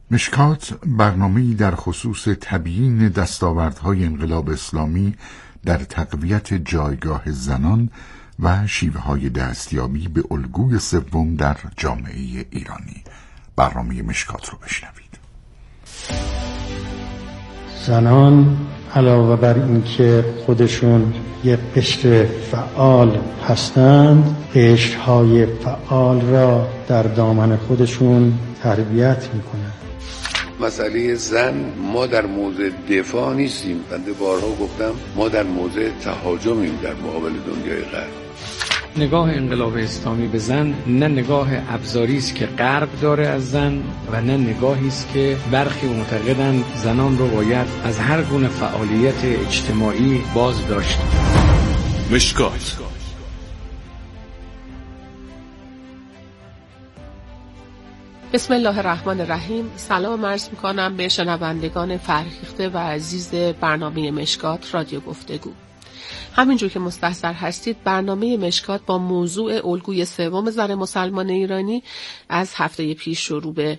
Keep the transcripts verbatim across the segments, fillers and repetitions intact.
مشکات برنامه‌ای در خصوص تبیین دستاوردهای انقلاب اسلامی در تقویت جایگاه زنان و شیوه‌های دستیابی به الگوی سوم در جامعه ایرانی. برنامه مشکات رو بشنوید. زنان علاوه بر اینکه خودشون یک قشر فعال هستند، قشرهای فعال را در دامن خودشون تربیت میکنند. مسئله زن، ما در موضع دفاع نیستیم. بنده بارها گفتم ما در موضع تهاجمیم در مقابل دنیای غرب. نگاه انقلاب اسلامی به زن نه نگاه ابزاری است که غرب داره از زن و نه نگاهی است که برخی معتقدند زنان رو باید از هر گونه فعالیت اجتماعی باز داشت. مشکات. بسم الله الرحمن الرحیم. سلام عرض میکنم به شنوندگان فرهیخته و عزیز برنامه مشکات رادیو گفتگو. همینجور که مستحضر هستید، برنامه مشکات با موضوع الگوی سوم زن مسلمان ایرانی از هفته پیش شروع به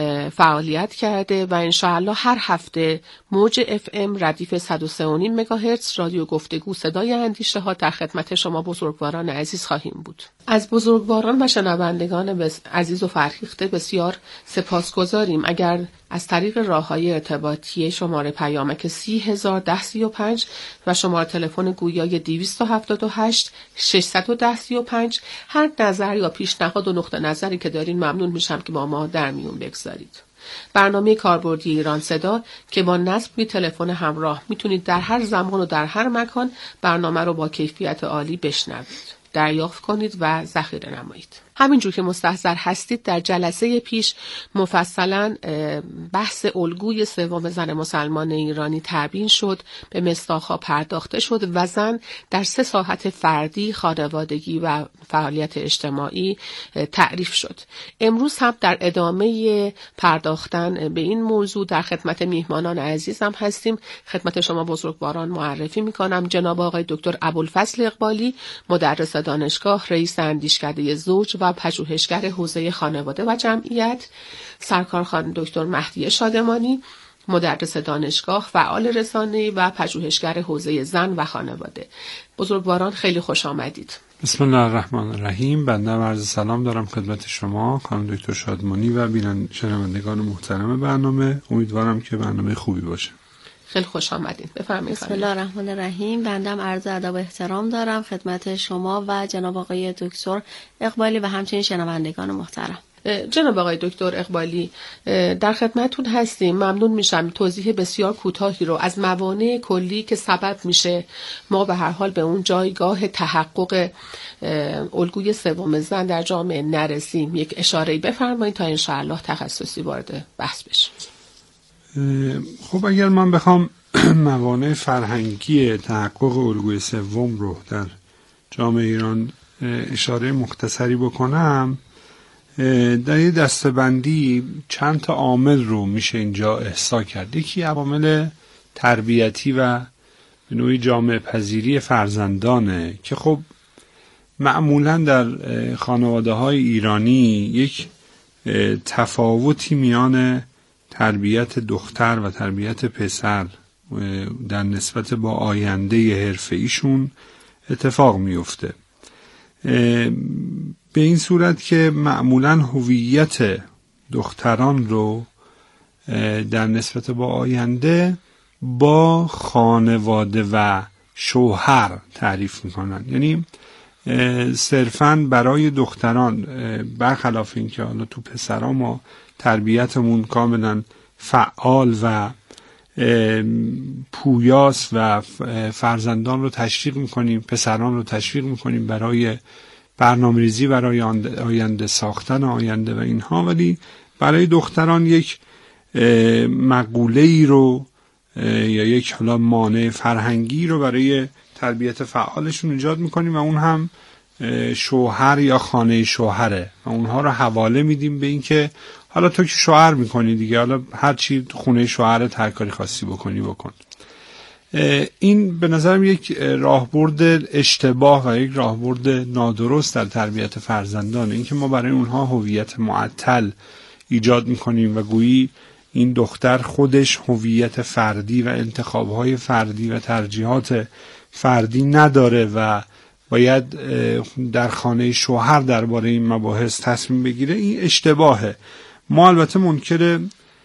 فعالیت کرده و انشاءالله هر هفته موج اف ام ردیف صد و سه و نیم مگاهرتز رادیو گفتگو صدای اندیشه ها در خدمت شما بزرگواران عزیز خواهیم بود. از بزرگواران و شنوندگان بس... عزیز و فرهیخته بسیار سپاسگزاریم اگر از طریق راه‌های ارتباطی شماره پیامک سی هزار ده سی و پنج و شماره تلفن گویای دویست و هفتاد و هشت ششصد و ده سی و پنج هر نظر یا پیشنهاد و نقطه نظری که دارین ممنون میشم که با ما در میون بگذارید. برنامه کاربردی ایران صدا که با نصب تلفن همراه میتونید در هر زمان و در هر مکان برنامه رو با کیفیت عالی بشنوید، دریافت کنید و ذخیره نمایید. همینجور که مستحضر هستید، در جلسه پیش مفصلا بحث الگوی سوم زن مسلمان ایرانی تبیین شد، به مصداق‌ها پرداخته شد و زن در سه ساحت فردی، خانوادگی و فعالیت اجتماعی تعریف شد. امروز هم در ادامه پرداختن به این موضوع در خدمت میهمانان عزیزم هستیم. خدمت شما بزرگواران معرفی میکنم جناب آقای دکتر ابوالفضل اقبالی، مدرس دانشگاه، رئیس اندیشکده زوج و پژوهشگر حوزه خانواده و جمعیت، سرکار خانم دکتر مهدیه شادمانی، مدرس دانشگاه، فعال رسانه‌ای و پژوهشگر حوزه زن و خانواده. بزرگواران خیلی خوش آمدید. بسم الله الرحمن الرحیم. بنده عرض سلام دارم خدمت شما خانم دکتر شادمانی و بینن شنوندگان محترم برنامه. امیدوارم که برنامه خوبی باشه. خیلی خوش آمدید. بفرمایید. بسم الله الرحمن الرحیم. بندم عرض ادب و احترام دارم خدمت شما و جناب آقای دکتر اقبالی و همچنین شنوندگان محترم. جناب آقای دکتر اقبالی، در خدمتتون هستیم. ممنون میشم توضیح بسیار کوتاهی رو از موانع کلی که سبب میشه ما به هر حال به اون جایگاه تحقق الگوی سوم زن در جامعه نرسیم یک اشاره‌ای بفرمایید تا انشاءالله تخصصی وارد بحث بشیم. خب اگر من بخوام موانع فرهنگی تحقق الگوی سوم رو در جامعه ایران اشاره مختصری بکنم، در یه دسته‌بندی چند تا عامل رو میشه اینجا احصا کرد. یکی عوامل تربیتی و به نوعی جامعه پذیری فرزندانه که خب معمولا در خانواده های ایرانی یک تفاوتی میان تربیت دختر و تربیت پسر در نسبت با آینده حرفه‌ایشون اتفاق میفته، به این صورت که معمولاً هویت دختران رو در نسبت با آینده با خانواده و شوهر تعریف میکنن. یعنی صرفاً برای دختران، برخلاف این که حالا تو پسران ما تربیتمون کاملا فعال و پویاست و فرزندان رو تشویق میکنیم، پسران رو تشویق میکنیم برای برنامه‌ریزی برای آینده، ساختن آینده و اینها، ولی برای دختران یک مقوله‌ای رو یا یک حالا مانع فرهنگی رو برای تربیت فعالشون ایجاد میکنیم و اون هم شوهر یا خانه شوهره و اونها رو حواله میدیم به این که حالا تو که شوهر میکنی دیگه، حالا هر چی خونه شوهرت هر کاری خاصی بکنی بکن. این به نظرم یک راهبرد اشتباه و یک راهبرد نادرست در تربیت فرزندان، این که ما برای اونها هویت معطل ایجاد میکنیم و گویی این دختر خودش هویت فردی و انتخابهای فردی و ترجیحات فردی نداره و باید در خانه شوهر درباره این مباحث تصمیم بگیره، این اشتباهه. ما البته منکر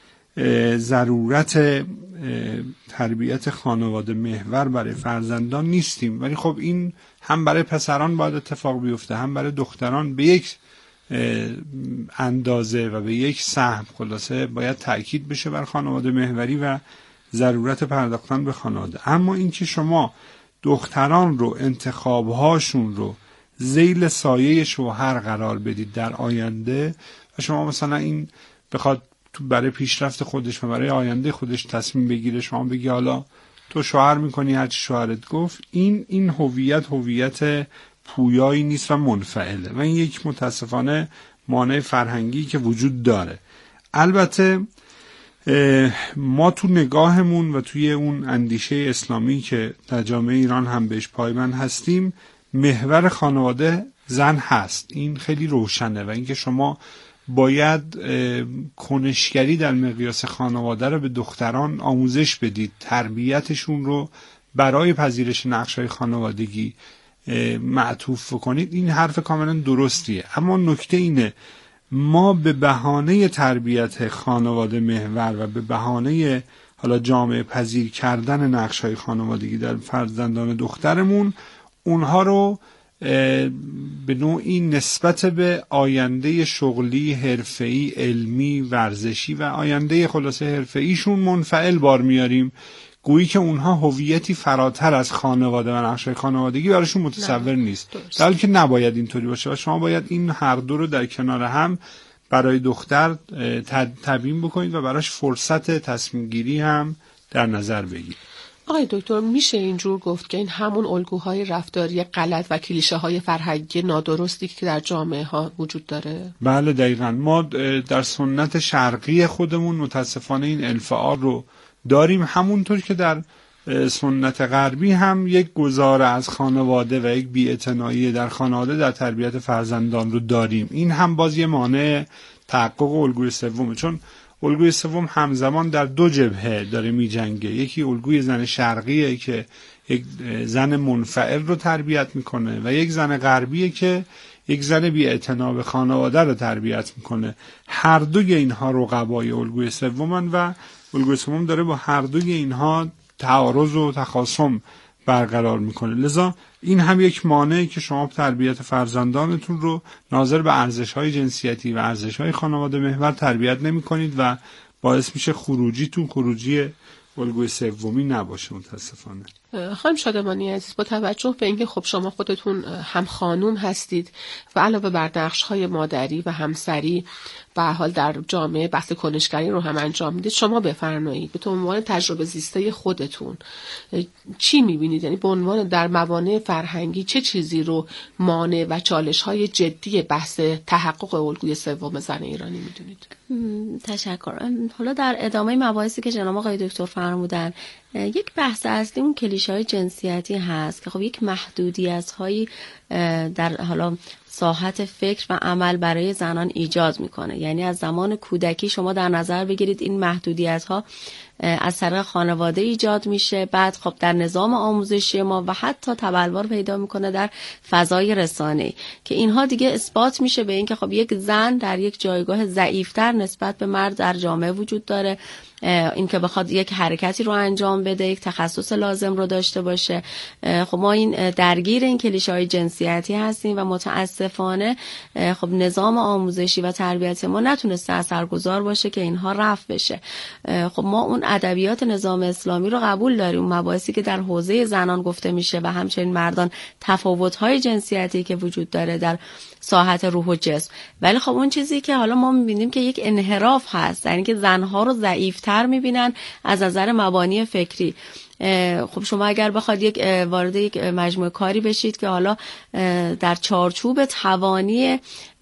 ضرورت تربیت خانواده محور برای فرزندان نیستیم، ولی خب این هم برای پسران باید اتفاق بیفته هم برای دختران به یک اندازه و به یک سهم. خلاصه باید تأکید بشه بر خانواده محوری و ضرورت پرداختن به خانواده. اما اینکه شما دختران رو انتخابهاشون رو ذیل سایه شوهر قرار بدید در آینده و شما مثلا این بخواد تو برای پیشرفت خودش و برای آینده خودش تصمیم بگیره، شما بگی حالا تو شوهر میکنی هرچی شوهرت گفت، این این هویت هویت پویایی نیست و منفعله و این یک متاسفانه مانع فرهنگی که وجود داره. البته ما تو نگاهمون و توی اون اندیشه اسلامی که در جامعه ایران هم بهش پایبند هستیم، محور خانواده زن هست، این خیلی روشنه و اینکه شما باید کنشگری در مقیاس خانواده رو به دختران آموزش بدید، تربیتشون رو برای پذیرش نقش‌های خانوادگی معطوف کنید، این حرف کاملا درستیه. اما نکته اینه ما به بهانه تربیت خانواده محور و به بهانه حالا جامعه پذیر کردن نقش‌های خانوادگی در فرزندان دخترمون اونها رو به نوعی نسبت به آینده شغلی، حرفه‌ای، علمی، ورزشی و آینده خلاصه حرفه‌ایشون منفعل بار میاریم، گویی که اونها هویتی فراتر از خانواده و نقش‌های خانوادگی براشون متصور نیست، در حالی که نباید اینطوری باشه و شما باید این هر دو رو در کنار هم برای دختر تبیین بکنید و براش فرصت تصمیم گیری هم در نظر بگیرید. آقای دکتر، میشه اینجور گفت که این همون الگوهای رفتاری غلط و کلیشه های فرهنگی نادرستی که در جامعه ها وجود داره؟ بله دقیقاً. ما در سنت شرقی خودمون متاسفانه این انفعال رو داریم، همونطور که در سنت غربی هم یک گذار از خانواده و یک بی‌اعتنایی در خانواده در تربیت فرزندان رو داریم. این هم باز یه مانع تحقق الگوی سومه، چون الگوی سوم همزمان در دو جبهه داره می جنگه. یکی الگوی زن شرقیه که یک زن منفعل رو تربیت میکنه و یک زن غربیه که یک زن بی‌اعتنا به خانواده رو تربیت میکنه. هر دوی اینها رقبای الگوی سومن و الگوی سوم داره با هر دوی اینها تعارض و تخاصم برقرار میکنه. لذا این هم یک مانعی که شما تربیت فرزندانتون رو ناظر به ارزش‌های جنسیتی و ارزش‌های خانواده محور تربیت نمی‌کنید و باعث میشه خروجیتون خروجی الگوی سومی نباشه متاسفانه. خانم شادمانی عزیز، با توجه به اینکه خب شما خودتون هم خانوم هستید و علاوه بر نقش‌های مادری و همسری به هر حال در جامعه بحث کنشگری رو هم انجام میدید، شما بفرمایید به عنوان تجربه زیسته خودتون چی میبینید؟ یعنی به عنوان در موانع فرهنگی چه چیزی رو مانع و چالش‌های جدی بحث تحقق الگوی سوم زن ایرانی میدونید؟ تشکر. حالا در ادامه مباحثی که جناب آقای دکتر فرمودن، یک بحث اصلی اون کلیشه‌های جنسیتی هست که خب یک محدودیت‌هایی در حالا ساحت فکر و عمل برای زنان ایجاد میکنه. یعنی از زمان کودکی شما در نظر بگیرید این محدودیت‌ها از طریق خانواده ایجاد میشه، بعد خب در نظام آموزشی ما و حتی تبلور پیدا میکنه در فضای رسانه‌ای که اینها دیگه اثبات میشه به این که خب یک زن در یک جایگاه ضعیفتر نسبت به مرد در جامعه وجود داره، این که بخواد یک حرکتی رو انجام بده، یک تخصص لازم رو داشته باشه. خب ما این درگیر این کلیشه‌های جنسیتی هستیم و متاسفانه خب نظام آموزشی و تربیتی ما نتونسته اثرگذار باشه که اینها رفع بشه. خب ما اون ادبیات نظام اسلامی رو قبول داریم، اون مباحثی که در حوزه زنان گفته میشه و همچنین مردان، تفاوت‌های جنسیتی که وجود داره در ساحت روح و جسم، ولی خب اون چیزی که حالا ما میبینیم که یک انحراف هست، یعنی که زنها رو ضعیفتر میبینن از نظر مبانی فکری. خب شما اگر بخواد یک وارد یک مجموعه کاری بشید که حالا در چارچوب توانی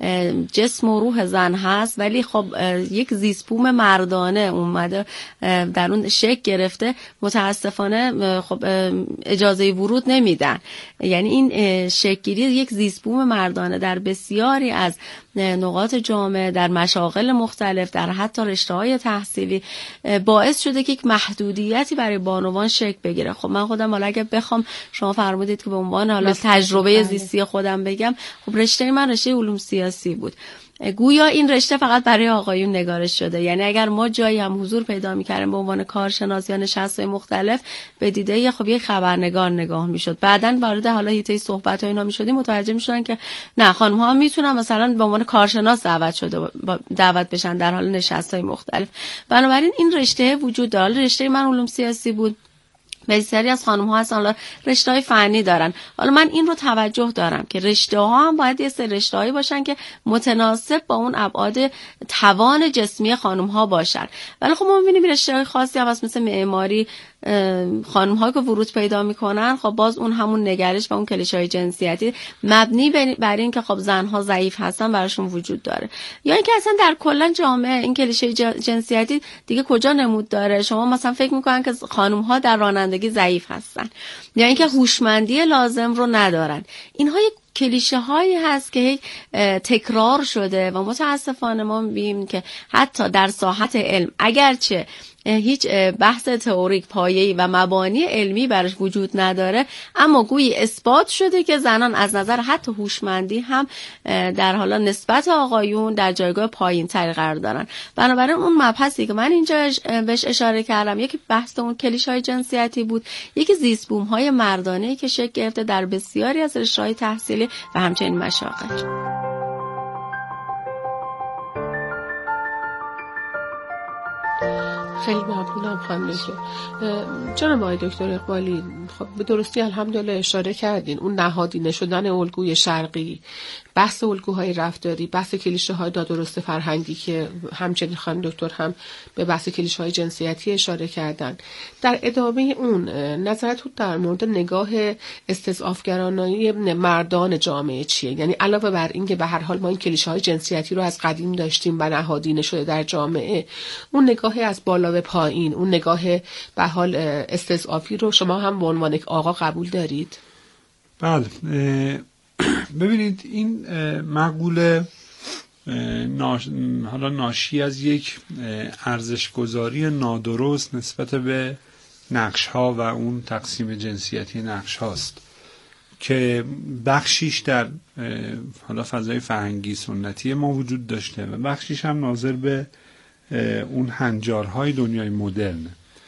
جسم و روح زن هست، ولی خب یک زیست بوم مردانه اومده در اون شکل گرفته، متاسفانه خب اجازه ورود نمیدن. یعنی این شکلگیری یک زیست بوم مردانه در بسیاری از نقاط جامعه، در مشاغل مختلف، در حتی رشته‌های تحصیلی باعث شده که یک محدودیتی برای بانوان شکل بگیره. خب من خودم حالا اگه بخوام، شما فرمودید که به عنوان حالا تجربه زیستی خودم بگم، خب رشته من رشته علوم سیاسی بود. گویا این رشته فقط برای آقایون نگارش شده. یعنی اگر ما جایی هم حضور پیدا می‌کردیم به عنوان کارشناس یا نشست‌های مختلف، به دیده خب یک خبرنگار نگاه می‌شد. بعداً وارد حالا حیطه صحبت ها اینا می‌شدیم، متوجه می‌شدن که نه، خانم‌ها میتونن مثلا به عنوان کارشناس دعوت شده دعوت بشن در حال نشست‌های مختلف. بنابراین این رشته وجود داره. رشته من علوم سیاسی بود. بسیاری از خانم ها هستن حالا رشته‌های فنی دارن. حالا من این رو توجه دارم که رشته ها هم باید یه سری رشته‌هایی باشن که متناسب با اون ابعاد توان جسمی خانم ها باشن. ولی خب ما می‌بینیم رشته‌های خاصی هم هست، مثل معماری، خانم ها که ورود پیدا میکنن، خب باز اون همون نگرش و اون کلیشه‌های جنسیتی مبنی بر این که خب زنها ضعیف هستن براشون وجود داره، یا اینکه اصلا در کلا جامعه این کلیشه جنسیتی دیگه کجا نمود داره. شما مثلا فکر میکنن که خانم ها در رانندگی ضعیف هستن، یا اینکه هوشمندی لازم رو ندارن. اینها یک کلیشه هایی هست که تکرار شده و متاسفانه ما می‌بینیم که حتی در ساحت علم، اگرچه هیچ بحث تئوریک پایه‌ای و مبانی علمی برش وجود نداره، اما گویی اثبات شده که زنان از نظر حتی هوشمندی هم در حالا نسبت آقایون در جایگاه پایین‌تری قرار دارن. بنابراین اون مبحثی که من اینجا بهش اشاره کردم، یکی بحث اون کلیشه‌های جنسیتی بود، یکی زیست بوم‌های مردانه‌ای که شکل گرفته در بسیاری از رشته‌های تحصیلی و همچنین مشاغل. خیلی ممنونم خانم دکتر. جناب آقای دکتر اقبالی، خب به درستی الحمدلله اشاره کردین اون نهادینه شدن الگوی شرقی، بحث الگوهای رفتاری، بحث کلیشه‌های نادرست فرهنگی که همچنین خانم دکتر هم به بحث کلیشه‌های جنسیتی اشاره کردن. در ادامه اون نظرتون در مورد نگاه استضعافگرانه مردان جامعه چیه؟ یعنی علاوه بر این که به هر حال ما این کلیشه‌های جنسیتی رو از قدیم داشتیم و نهادینه شده در جامعه، اون نگاه از بالا به پایین، اون نگاه به حال استضعافی رو شما هم به عنوان یک آقا قبول دارید؟ بله. ببینید این مقوله ناش... حالا ناشی از یک ارزش‌گذاری نادرست نسبت به نقش‌ها و اون تقسیم جنسیتی نقش‌هاست که بخشیش در حالا فضای فرهنگی سنتی ما وجود داشته و بخشیش هم ناظر به اون هنجارهای دنیای مدرن.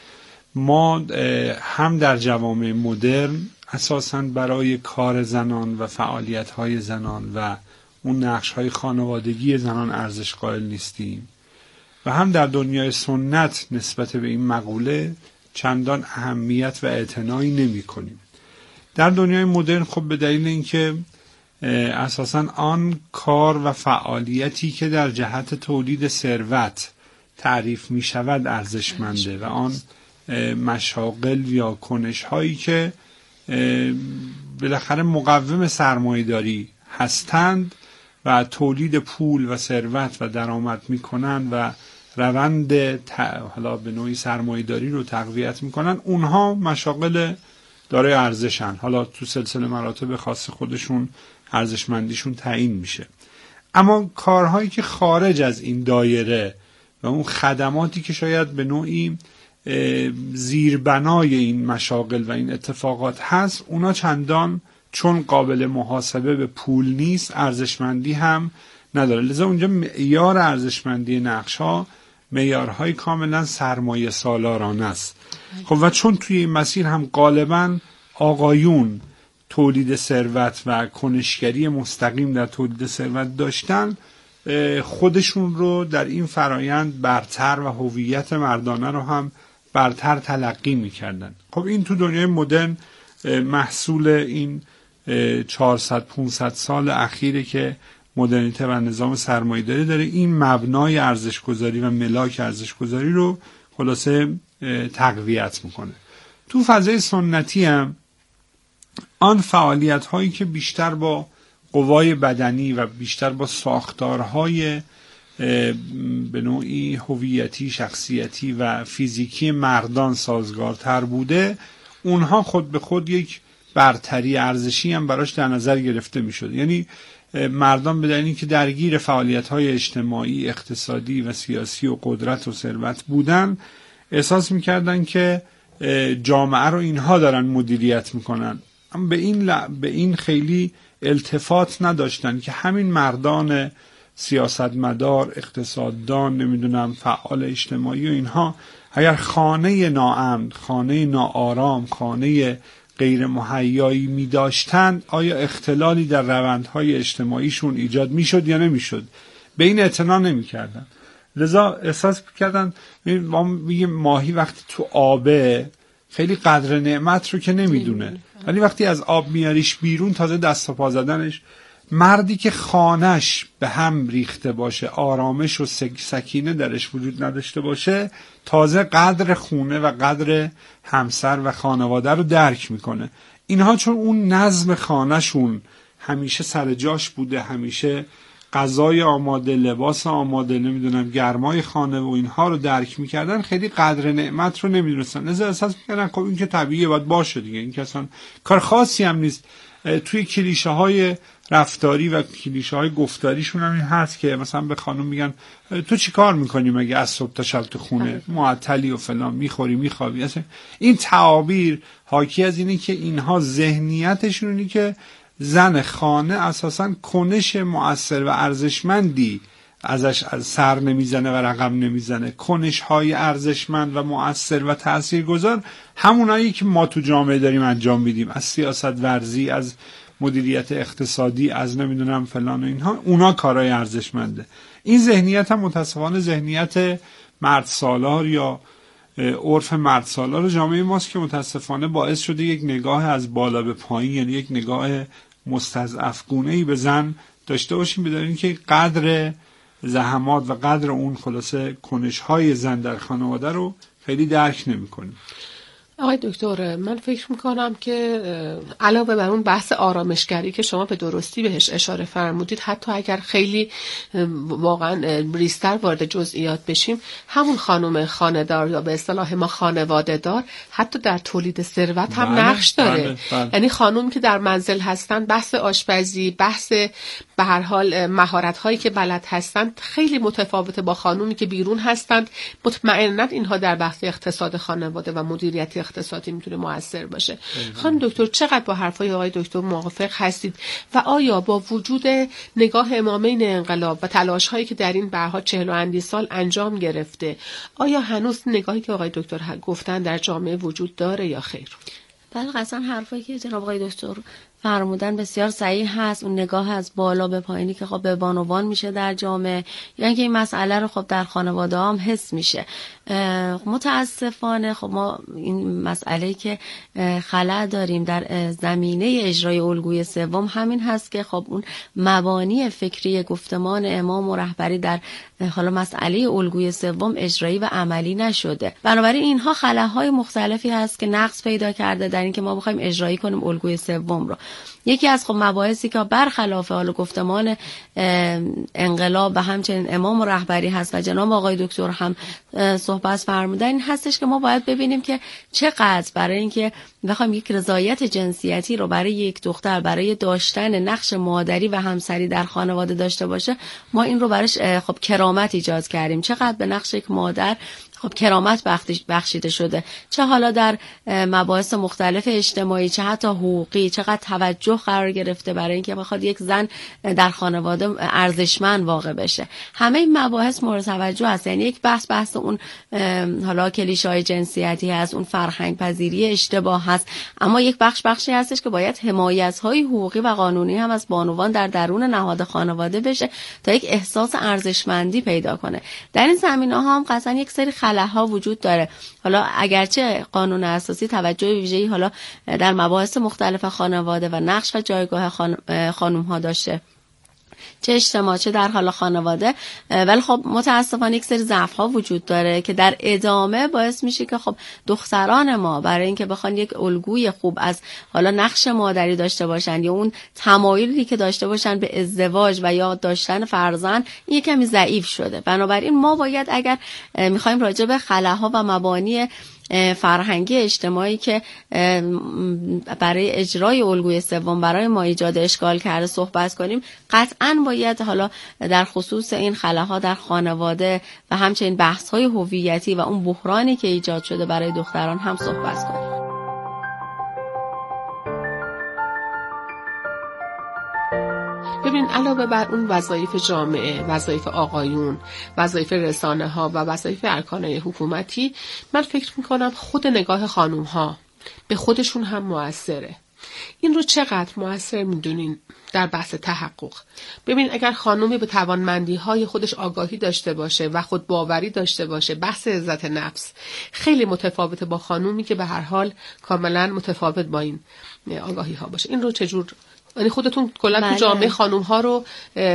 ما هم در جوامع مدرن اساساً برای کار زنان و فعالیت‌های زنان و اون نقش‌های خانوادگی زنان ارزش قائل نیستیم و هم در دنیای سنت نسبت به این مقوله چندان اهمیت و اعتنایی نمی‌کنیم. در دنیای مدرن خب به دلیل اینکه اساساً آن کار و فعالیتی که در جهت تولید ثروت تعریف می شود ارزشمنده و آن مشاغل یا کنش هایی که بالاخره مقوم سرمایه‌داری هستند و تولید پول و ثروت و درآمد می کنند و روند حالا به نوعی سرمایه‌داری رو تقویت می کنند، اونها مشاغل دارای ارزشن. حالا تو سلسله مراتب خاص خودشون ارزشمندیشون تعیین میشه. اما کارهایی که خارج از این دایره و اون خدماتی که شاید به نوعی زیربنای این مشاغل و این اتفاقات هست، اونا چندان چون قابل محاسبه به پول نیست ارزشمندی هم نداره. لذا اونجا معیار ارزشمندی نقش‌ها معیارهای کاملا سرمایه سالارانه است. خب و چون توی این مسیر هم غالبا آقایون تولید ثروت و کنشگری مستقیم در تولید ثروت داشتن، خودشون رو در این فرایند برتر و هویت مردانه رو هم برتر تلقی می‌کردن. خب این تو دنیای مدرن محصول این چهارصد پانصد سال اخیره که مدرنیته و نظام سرمایه‌داری داره، این مبنای ارزش‌گذاری و ملاک ارزش‌گذاری رو خلاصه تقویت میکنه. تو فضای سنتی هم آن فعالیت هایی که بیشتر با قوای بدنی و بیشتر با ساختارهای به نوعی هویتی، شخصیتی و فیزیکی مردان سازگارتر بوده، اونها خود به خود یک برتری ارزشی هم براش در نظر گرفته می شد. یعنی مردان به دلیلی که درگیر فعالیت‌های اجتماعی، اقتصادی و سیاسی و قدرت و ثروت بودن، احساس می‌کردن که جامعه رو اینها دارن مدیریت می‌کنن. اما به این ل... به این خیلی التفات نداشتن که همین مردان سیاستمدار، اقتصاددان، نمیدونم فعال اجتماعی و اینها اگر خانه ناامن، خانه ناآرام، خانه غیر مهیایی می داشتند، آیا اختلالی در روندهای اجتماعیشون ایجاد می شد یا نمی شد؟ به این اعتنا نمی کردن. لذا احساس کردن ما میگیم ماهی وقتی تو آبه خیلی قدر نعمت رو که نمیدونه، ولی وقتی از آب میاریش بیرون تازه دست و پا زدنش. مردی که خانش به هم ریخته باشه، آرامش و سکینه درش وجود نداشته باشه، تازه قدر خونه و قدر همسر و خانواده رو درک میکنه. اینها چون اون نظم خانهشون همیشه سر جاش بوده، همیشه غذای آماده، لباس آماده، نمیدونم گرمای خانه و اینها رو درک میکردن، خیلی قدر نعمت رو نمیدونستن. لذا احساس میکردن خب این که طبیعیه باید باشه دیگه، این که اصلا کار خاصی هم نیست. توی کلیشه های رفتاری و کلیشه های گفتاریشون هم این هست که مثلا به خانم میگن تو چی کار میکنی مگه از صبح تا شب تو خونه معطلی و فلان، میخوری میخوابی. اصلا این تعابیر حاکی از اینه که اینها ذهنیتشون اینه که زن خانه اساساً کنش مؤثر و ارزشمندی ازش از سر نمیزنه و رقم نمیزنه. کنش های ارزشمند و مؤثر و تاثیرگذار همونایی که ما تو جامعه داریم انجام میدیم، از سیاست ورزی، از مدیریت اقتصادی، از نمیدونم فلان و اینها، اونا کارهای ارزشمنده. این ذهنیت هم متاسفانه ذهنیت مرد سالار یا عرف مرد سالار جامعه ماست که متاسفانه باعث شده یک نگاه از بالا به پایین، یعنی یک نگاه مستضعف‌گونه‌ای به زن داشته باشیم، بدون اینکه قدر زحمات و قدر اون خلاصه کنش‌های زن در خانواده رو خیلی درک نمی‌کنیم. آقای دکتر، من فکر میکنم که علاوه بر اون بحث آرامشگری که شما به درستی بهش اشاره فرمودید، حتی اگر خیلی واقعا ریستر وارد جزئیات بشیم، همون خانم خانه‌دار یا به اصطلاح ما خانواده دار حتی در تولید ثروت هم بله، نقش داره. بله، بله. یعنی خانم که در منزل هستن، بحث آشپزی، بحث به هر حال مهارت هایی که بلد هستند خیلی متفاوته با خانومی که بیرون هستند. مطمئنا اینها در بحث اقتصاد خانواده و مدیریت اقتصادی میتونه موثر باشه. خانم دکتر، چقدر با حرفای آقای دکتر موافق هستید و آیا با وجود نگاه امامین انقلاب و تلاش هایی که در این برها چهل و اندی سال انجام گرفته، آیا هنوز نگاهی که آقای دکتر گفتن در جامعه وجود داره یا خیر؟ بله، قطعا حرفایی که جناب آقای دکتر فرمودن بسیار صحیح هست. اون نگاه از بالا به پایینی که خب به بانوان میشه در جامعه، یعنی که این مسئله رو خب در خانواده هم حس میشه. متاسفانه خب ما این مسئله که خلأ داریم در زمینه اجرای الگوی سوم همین هست که خب اون مبانی فکری گفتمان امام و رهبری در حالا مسئله الگوی سوم اجرایی و عملی نشده. بنابراین اینها خلاهای مختلفی هست که نقص پیدا کرده در اینکه ما بخوایم اجرایی کنیم الگوی سوم رو. یکی از خب مباحثی که برخلاف حال گفتمان انقلاب و همچنین امام و رهبری هست و جناب آقای دکتر هم صحبت فرمودن، این هستش که ما باید ببینیم که چقدر برای اینکه بخوایم یک رضایت جنسیتی رو برای یک دختر برای داشتن نقش مادری و همسری در خانواده داشته باشه، ما این رو براش خب کرامت ایجاد کردیم. چقدر به نقش یک مادر خب کرامت بخشیده شده، چه حالا در مباحث مختلف اجتماعی، چه حتی حقوقی، چقدر توجه قرار گرفته برای اینکه بخواد یک زن در خانواده ارزشمند واقع بشه. همه این مباحث مورد توجه است. یعنی یک بحث بحث اون حالا کلیشه‌های جنسیتی هست، اون فرهنگ پذیری اشتباه هست، اما یک بخش بخشی هستش که باید حمایت‌های حقوقی و قانونی هم از بانوان در درون نهاد خانواده بشه تا یک احساس ارزشمندی پیدا کنه. در این زمینه‌ها هم قطعاً یک سری ها وجود داره. حالا اگرچه قانون اساسی توجه ویژه‌ای حالا در مباحث مختلف خانواده و نقش و جایگاه خان... خانم ها داشته، چه اجتماع چه در حال خانواده. ولی خب متاسفانه یک سری ضعف ها وجود داره که در ادامه باعث میشه که خب دختران ما برای اینکه بخوان یک الگوی خوب از حالا نقش مادری داشته باشن یا اون تمایلی که داشته باشن به ازدواج و یا داشتن فرزند، این کمی ضعیف شده. بنابراین ما باید اگر میخوایم راجع به خلاها و مبانی فرهنگی اجتماعی که برای اجرای الگوی سوم برای ما ایجاد اشکال کرده صحبت کنیم، قطعاً باید حالا در خصوص این خلاها در خانواده و همچنین بحث‌های هویتی و اون بحرانی که ایجاد شده برای دختران هم صحبت کنیم. ببین، علاوه بر اون وظایف جامعه، وظایف آقایون، وظایف رسانه ها و وظایف ارکان حکومتی، من فکر میکنم خود نگاه خانوم ها به خودشون هم موثره. این رو چقدر موثر میدونین در بحث تحقق؟ ببین، اگر خانومی به توانمندی های خودش آگاهی داشته باشه و خود باوری داشته باشه، بحث عزت نفس خیلی متفاوته با خانومی که به هر حال کاملا متفاوت با این آگاهی ها باشه. این رو چجور، یعنی خودتون کلا تو جامعه خانوم ها رو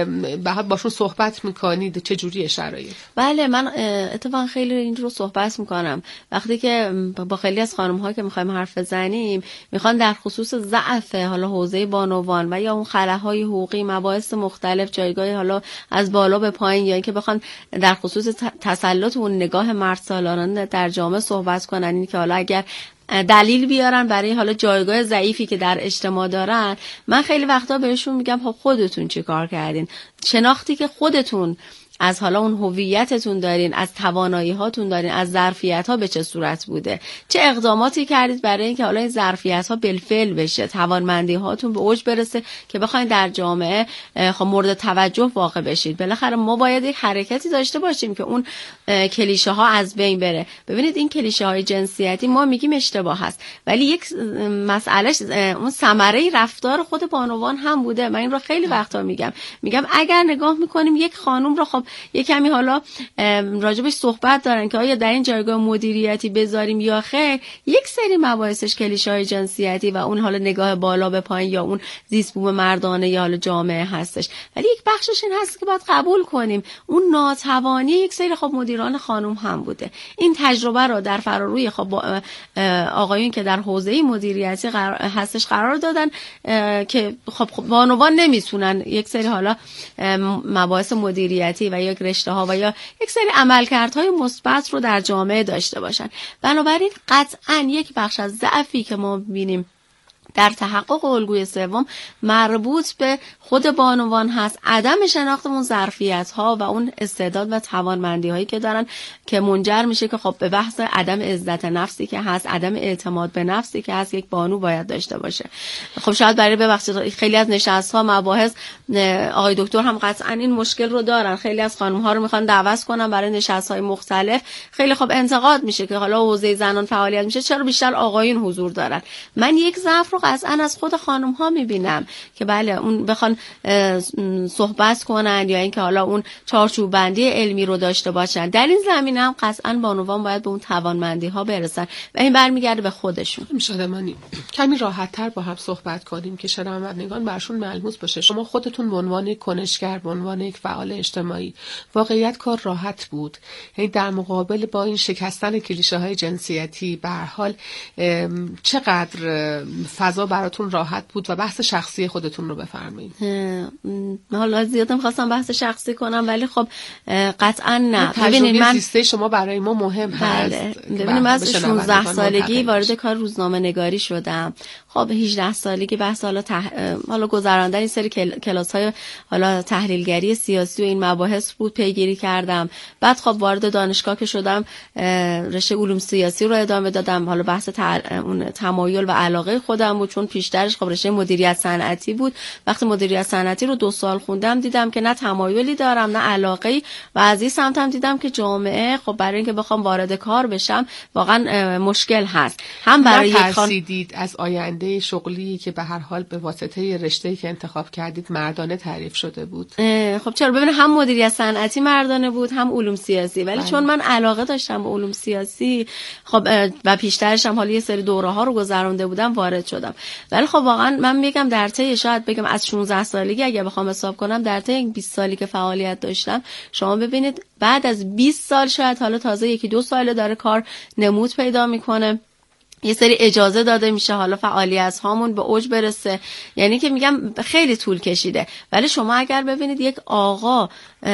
باشون صحبت میکنید، چه جوریه شرایط؟ بله، من اتفاقا خیلی این رو صحبت میکنم وقتی که با خیلی از خانوم ها که میخوایم حرف بزنیم، میخوان در خصوص ضعف حالا حوزه بانوان و یا اون خلاهای حقوقی، مباحث مختلف، جایگاه حالا از بالا به پایین، یا اینکه بخوان در خصوص تسلط اون نگاه مرد سالارانه در جامعه صحبت کنن، این که حالا اگر دلیل بیارن برای حالا جایگاه ضعیفی که در اجتماع دارن، من خیلی وقتا بهشون میگم خب خودتون چی کار کردین؟ شناختی که خودتون از حالا اون هویتتون دارین، از توانایی هاتون دارین، از ظرفیت ها به چه صورت بوده، چه اقداماتی کردید برای اینکه حالا این ظرفیت ها بالفعل بشه، توانمندی هاتون به اوج برسه که بخواید در جامعه خب مورد توجه واقع بشید. بالاخره ما باید یک حرکتی داشته باشیم که اون کلیشه ها از بین بره. ببینید، این کلیشه های جنسیتی ما میگیم اشتباه هست، ولی یک مسئلهش اون ثمره رفتار خود بانوان هم بوده. من این رو خیلی وقتا میگم میگم اگر نگاه میکنیم یک خانم رو خب یک کمی حالا راجبش صحبت دارن که آیا در این جایگاه مدیریتی بذاریم یا خیر، یک سری مباحثش کلیشه‌های جنسیتی و اون حالا نگاه بالا به پایین یا اون زیست بوم مردانه یا حالا جامعه هستش. ولی یک بخشش این هست که باید قبول کنیم اون ناتوانی یک سری خب مدیران خانم هم بوده. این تجربه رو در فراروی خب آقایون که در حوزه مدیریتی قرار هستش قرار دادن که خب بانوان نمیتونن یک سری حالا مباحث مدیریتی و یک رشته ها و یا یک سری عملکردهای مثبت رو در جامعه داشته باشن. بنابراین قطعاً یک بخش از ضعفی که ما ببینیم در تحقق الگوی سوم مربوط به خود بانوان هست، عدم شناخت اون ظرفیت ها و اون استعداد و توانمندی هایی که دارن که منجر میشه که خب به بحث عدم عزت نفسی که هست، عدم اعتماد به نفسی که هست یک بانو باید داشته باشه. خب شاید برای ببخشید خیلی از نشست ها مباحث آقای دکتر هم قطعا این مشکل رو دارن، خیلی از خانم ها رو میخوان دعوت کنن برای نشست های مختلف، خیلی خب انتقاد میشه که حالا حوزه زنان فعالیت میشه چرا بیشتر آقایون حضور دارن. من یک ضعف رو قطعا از خود خانم ها میبینم که بله اون بخوان صحبت کنن یا اینکه حالا اون چارچوب بندی علمی رو داشته باشن. در این زمینه هم قطعا بانوان باید به اون توانمندی ها برسن و این برمیگرده به خودشون. شادمانی کمی راحت تر با هم صحبت کنیم که شنوندگان برشون ملموس باشه. شما خودتون به عنوان یک کنشگر، به عنوان یک فعال اجتماعی، واقعیت کار راحت بود؟ یعنی در مقابل با این شکستن کلیشه های جنسیتی به هر حال چقدر فضا براتون راحت بود؟ و بحث شخصی خودتون رو بفرمایید. حالا زیاد نمی‌خواستم بحث شخصی کنم ولی خب قطعا نه. ببینید من زیسته شما برای ما مهم هست. ببینید من از شانزده سالگی وارد کار روزنامه نگاری شدم. خب هجده سالگی بحث حالا تح... حالا گذراندن این سری کل... کلاس‌های حالا تحلیلگری سیاسی و این مباحث بود پیگیری کردم. بعد خب وارد دانشگاه که شدم رشته علوم سیاسی رو ادامه دادم. حالا بحث ت... اون تمایل و علاقه خودم بود چون پیشترش خب رشته مدیریت صنعتی بود. وقتی مدیریت صنعتی رو دو سال خوندم دیدم که نه تمایلی دارم نه علاقه‌ای و از این سمتم دیدم که جامعه خب برای اینکه بخوام وارد کار بشم واقعا مشکل هست. هم برای یک خان... دید از آینده رشته شغلی که به هر حال به واسطه رشته‌ای که انتخاب کردید مردانه تعریف شده بود؟ خب چرا، ببین هم مدیریت صنعتی مردانه بود هم علوم سیاسی، ولی بله. چون من علاقه داشتم به علوم سیاسی خب و پیشترش هم حالا یه سری دوره ها رو گذرونده بودم وارد شدم. ولی خب واقعا من میگم در طی شاید بگم از شانزده سالگی اگه بخوام حساب کنم در طی بیست سالی که فعالیت داشتم، شما ببینید بعد از بیست سال شاید حالا تازه یکی دو سال داره کار نمود پیدا میکنه، یه سری اجازه داده میشه حالا فعالیت هامون به اوج برسه. یعنی که میگم خیلی طول کشیده. ولی شما اگر ببینید یک آقا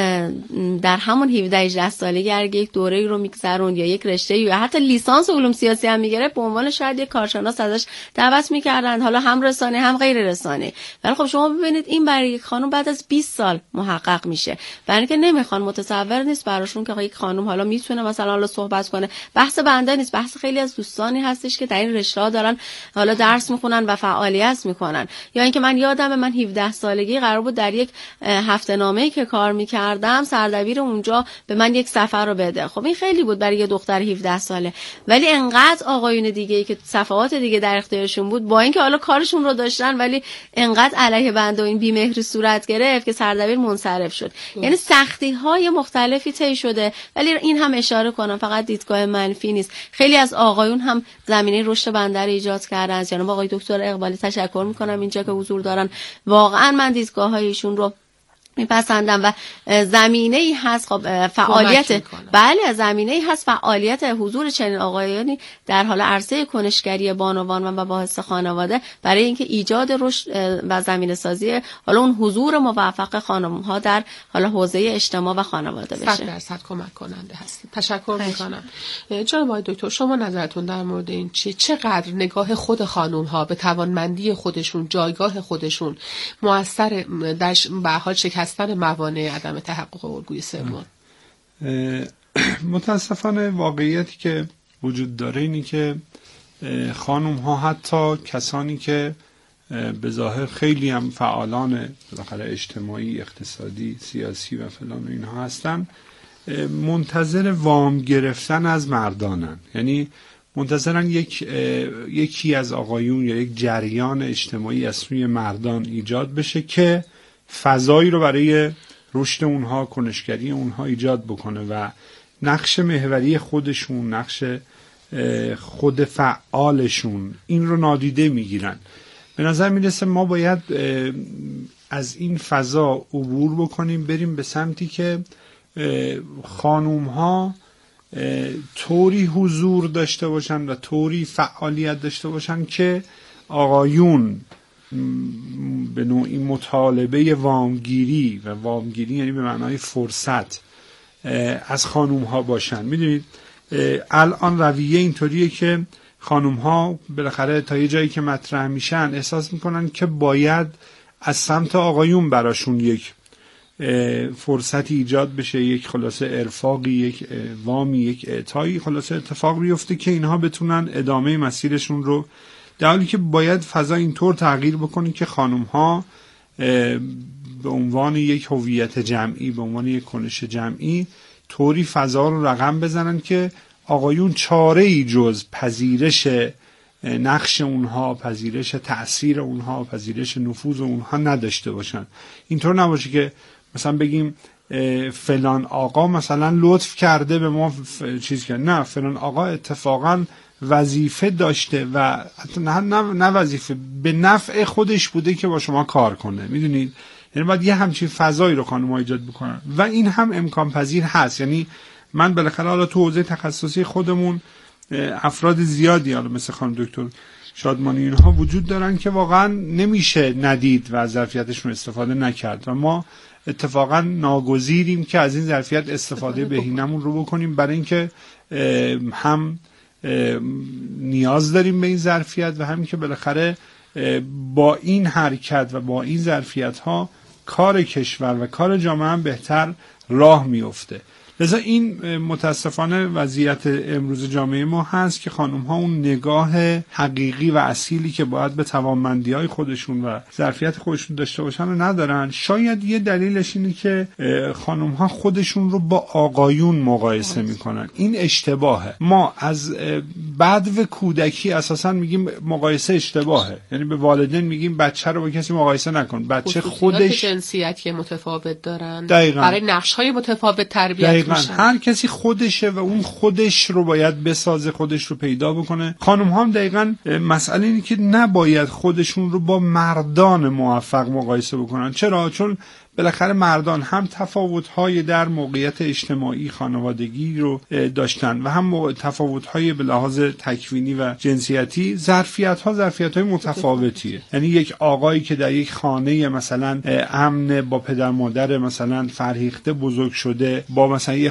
در همون هفده هجده سالگی اگه یک دوره رو میگذرون یا یک رشته یا حتی لیسانس علوم سیاسی هم میگیره، به عنوان شاید یک کارشناس ازش دعوت میکردن، حالا هم رسانه هم غیر رسانه. ولی خب شما ببینید این برای یک خانم بعد از بیست سال محقق میشه، برای اینکه نمیخوان، متصور نیست براشون که یک خانم حالا میتونه مثلا حالا صحبت کنه. بحث بنده نیست، بحث خیلی از دوستانی هستش که در این رشته دارن حالا درس میخونن و فعالیت میکنن. یا اینکه من یادم من هفده سالگی قرار بود در یک هفته نامه‌ای که کار میکردم سردبیر اونجا به من یک سفر رو بده. خب این خیلی بود برای یه دختر هفده ساله. ولی انقدر آقایون دیگه ای که صفحات دیگه در اختیارشون بود، با اینکه حالا کارشون رو داشتن، ولی انقدر علیه بنده و این بیمهری صورت گرفت که سردبیر منصرف شد. یعنی سختی های مختلفی طی شده. ولی این هم اشاره کنم فقط دیدگاه منفی نیست، خیلی از آقایون هم زمینه رشد بنده رو ایجاد کردن. از جناب آقای دکتر اقبالی تشکر میکنم اینجا که حضور دارن. واقعا من دیدگاه هایشون رو میپسندم و زمینه ای هست خب فعالیت، بله زمینه ای هست فعالیت حضور چنین آقایانی در حال عرصه کنشگری بانوان و مباحث خانواده برای اینکه ایجاد رشد و زمینه سازی حالا اون حضور موفق خانم ها در حالا حوزه اجتماع و خانواده بشه. صد درصد کمک کننده هستید. تشکر میکنم. جناب آقای دکتر شما نظرتون در مورد این چیه؟ چقدر نگاه خود خانم ها به توانمندی خودشون، جایگاه خودشون مؤثر در به حال شکستن موانع عدم تحقق الگوی سوم؟ متاسفانه واقعیتی که وجود داره اینی که خانم ها، حتی کسانی که به ظاهر خیلی هم فعالان بالاخره اجتماعی، اقتصادی، سیاسی و فلان و اینها هستن، منتظر وام گرفتن از مردانن. یعنی منتظرن یک یکی از آقایون یا یک جریان اجتماعی از سوی مردان ایجاد بشه که فضایی رو برای رشد اونها، کنشگری اونها ایجاد بکنه و نقش محوری خودشون، نقش خود فعالشون این رو نادیده میگیرن. به نظر میرسه ما باید از این فضا عبور بکنیم، بریم به سمتی که خانوم ها طوری حضور داشته باشن و طوری فعالیت داشته باشن که آقایون به نوعی مطالبه وامگیری، و وامگیری یعنی به معنای فرصت، از خانوم ها باشن. میدونید الان رویه اینطوریه که خانوم ها بالاخره تا یه جایی که مطرح میشن احساس میکنن که باید از سمت آقایون براشون یک فرصتی ایجاد بشه، یک خلاصه ارفاقی، یک وامی، یک اعطایی خلاصه اتفاق بیفته که اینها بتونن ادامه مسیرشون رو، در حالی که باید فضا اینطور تغییر بکنه که خانم ها به عنوان یک هویت جمعی، به عنوان یک کنش جمعی طوری فضا رو رقم بزنن که آقایون چاره ای جز پذیرش نقش اونها، پذیرش تأثیر اونها، پذیرش نفوذ اونها نداشته باشن. اینطور نباشه که مثلا بگیم فلان آقا مثلا لطف کرده به ما چیز کرد. نه، فلان آقا اتفاقا وظیفه داشته و نه نه نه وظیفه، به نفع خودش بوده که با شما کار کنه. میدونید، یعنی باید یه همچین فضایی رو خانم‌ها ایجاد بکنن و این هم امکان پذیر هست. یعنی من بالاخره حالا تو حوزه تخصصی خودمون افراد زیادی حالا مثل خانم دکتر شادمانی اینها وجود دارن که واقعا نمیشه ندید و از ظرفیتشون استفاده نکرد و ما اتفاقا ناگزیریم که از این ظرفیت استفاده بهینمون رو بکنیم، برای اینکه هم نیاز داریم به این ظرفیت و همین که بالاخره با این حرکت و با این ظرفیت ها کار کشور و کار جامعه هم بهتر راه میفته. لذا این متاسفانه وضعیت امروز جامعه ما هست که خانم ها اون نگاه حقیقی و اصیلی که باید به توانمندی های خودشون و ظرفیت خودشون داشته باشن رو ندارن. شاید یه دلیلش اینه که خانم ها خودشون رو با آقایون مقایسه میکنن. این اشتباهه. ما از بدو کودکی اساسا میگیم مقایسه اشتباهه، یعنی به والدین میگیم بچه رو با کسی مقایسه نکن، بچه خودش جنسیتی متفاوت دارن، دقیقاً. برای نقش‌های متفاوت تربیت دقیقاً. میشن. هر کسی خودشه و اون خودش رو باید بسازه، خودش رو پیدا بکنه. خانم ها هم دقیقاً مسئله اینه که نباید خودشون رو با مردان موفق مقایسه بکنن. چرا؟ چون بالاخره مردان هم تفاوت‌های در موقعیت اجتماعی خانوادگی رو داشتن و هم تفاوت‌های به لحاظ تکوینی و جنسیتی. ظرفیت‌ها ظرفیت‌های متفاوتیه. یعنی یک آقایی که در یک خانه مثلا امن با پدر مادر مثلا فرهیخته بزرگ شده، با مثلا یک